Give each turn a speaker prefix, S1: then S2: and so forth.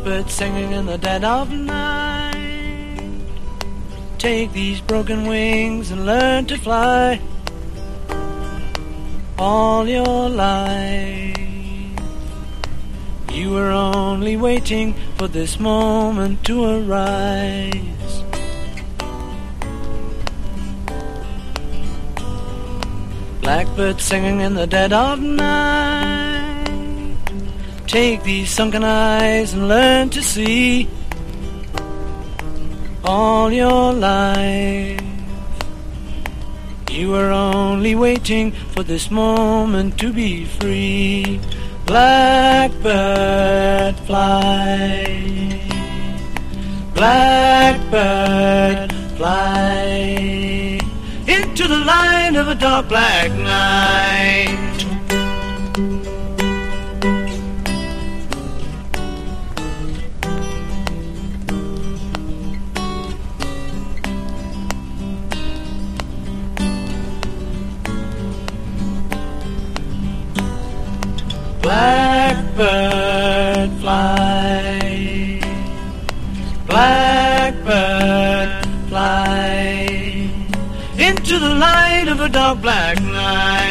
S1: Blackbird singing in the dead of night. Take these broken wings and learn to fly all your life. You were only waiting for this moment to arise. Blackbird singing in the dead of night. Take these sunken eyes and learn to see all your life. You were only waiting for this moment to be free. Blackbird fly, blackbird fly, into the light of a dark black night. Blackbird fly, blackbird fly, into the light of a dark black night.